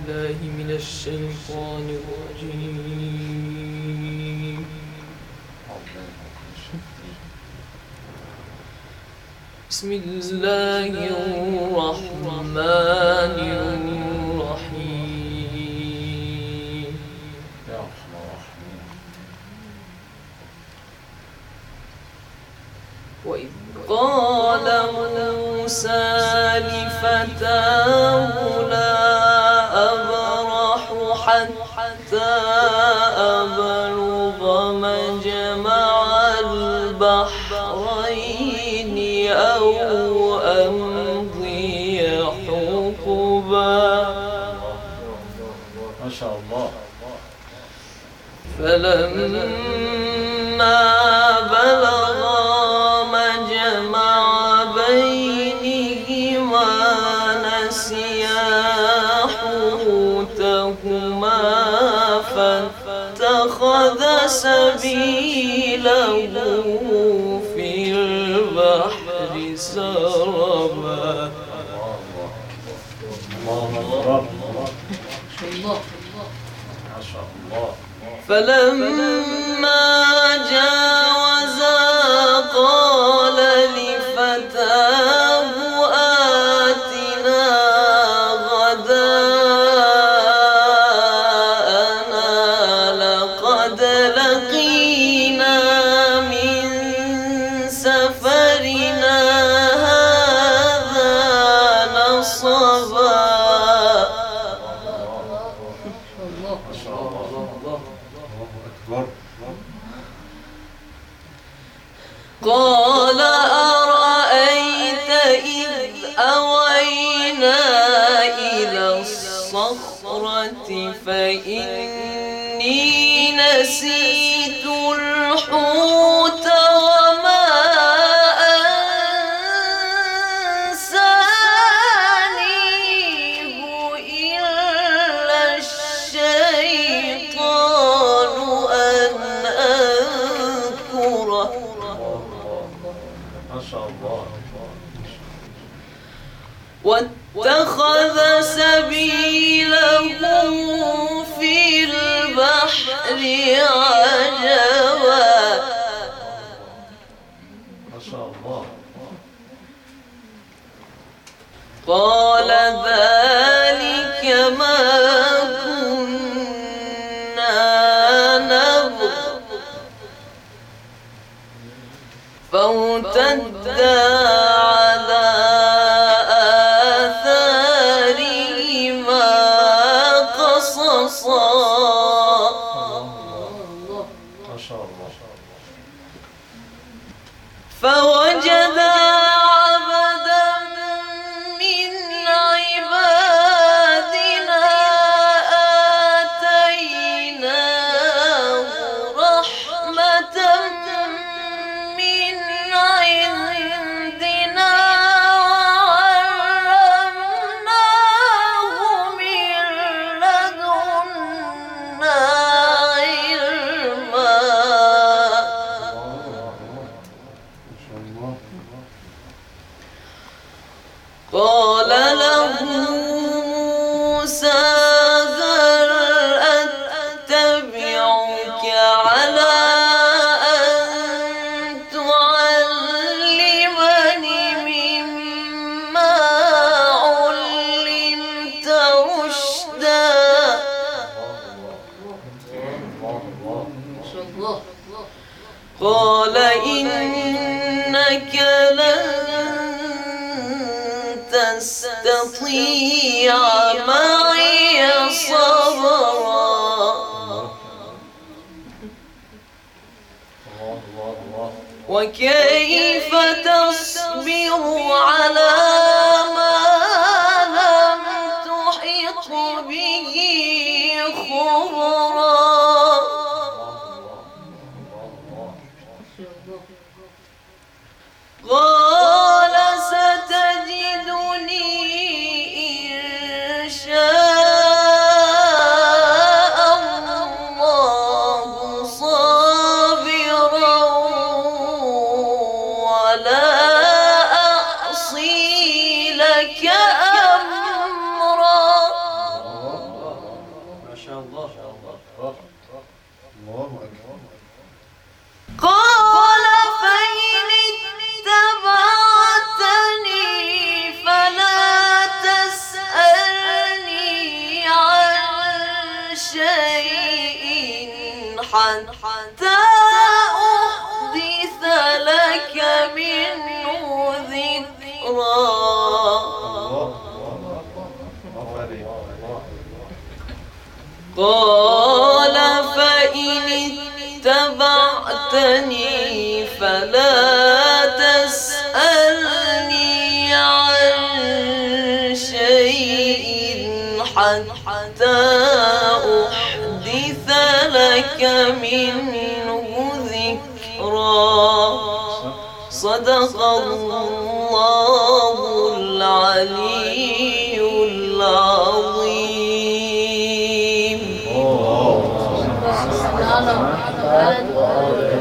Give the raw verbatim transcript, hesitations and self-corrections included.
بالله من الشيطان الرجيم. بسم الله الرحمن الرحيم. وإذ قال موسى لفتاه لا أبرح حتى أبلغ مجمع البحرين أو أمضي حقبا. ما شاء الله. فلما بلغا مجمع بينهما نسيا حوتهما فاتخذ سبيله في البحر سربا. فلما جاوزا قال لفتاه آتنا غداءنا لقد لقينا من سفرنا هذا نصبا. قال أرأيت إذ أوينا إلى الصخرة فإني نسيت الحوت وما أنسانيه إلا الشيطان أن أذكره. ما شاء الله. واتخذ سبيله في البحر عجبا. ما شاء الله. قال ذلك ما كنا نبغ فارتدا على آثارهما قصصا. ما شاء الله. فوجدا عبدا من عبادنا آتيناه رحمة من عندنا وعلمناه من لدنا علما. قال له موسى هل أتبعك على أن تعلمني مما علمت رشدا. قال إنك لن تستطيع معي صبرا. وكيف تصبر على ما لم تحط به خبرا. قال ستجدني إن شاء الله صابرا ولا أعصي لك أمرا. الله أكبر. قال فإن اتبعتني فلا تسألني عن شيء حتى أحدث لك منه ذكرا. قال فإن اتبعتني فلا تسألني عن شيء حتى أحدث لك منه ذكرا. صدق الله العلي العظيم.